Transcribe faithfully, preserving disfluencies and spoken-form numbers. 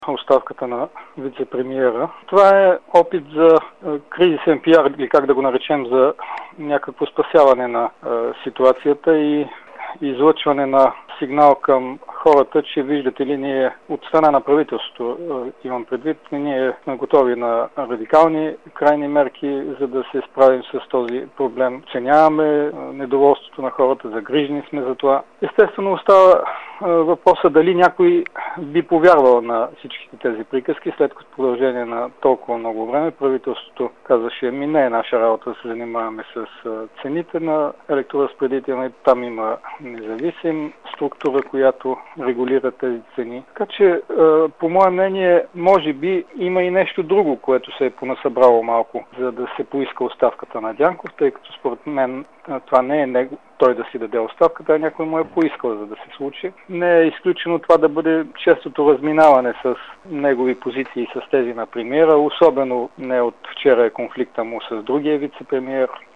оставката на вице-премиера. Това е опит за кризисен пиар, или как да го наречем, за някакво спасяване на е, ситуацията и излъчване на сигнал към хората, че виждате ли, ние от страна на правителството, е, имам предвид, ние сме готови на радикални крайни мерки, за да се справим с този проблем. Оценяваме е, недоволството на хората, загрижени сме за това. Естествено остава е, въпроса дали някой би повярвал на всичките тези приказки, след като продължение на толкова много време правителството казваше: ми не е наша работа да се занимаваме с цените на електроразпределителни, там има независим структура, която регулира тези цени. Така че, по мое мнение, може би има и нещо друго, което се е понасъбрало малко, за да се поиска оставката на Дянков, тъй като според мен това не е него, той да си даде оставката, а някой му е поискал, за да се случи. Не е изключено това да бъде честото разминаване с негови позиции с тези на премиера, особено не от вчера е конфликта му с другия вице-премиер.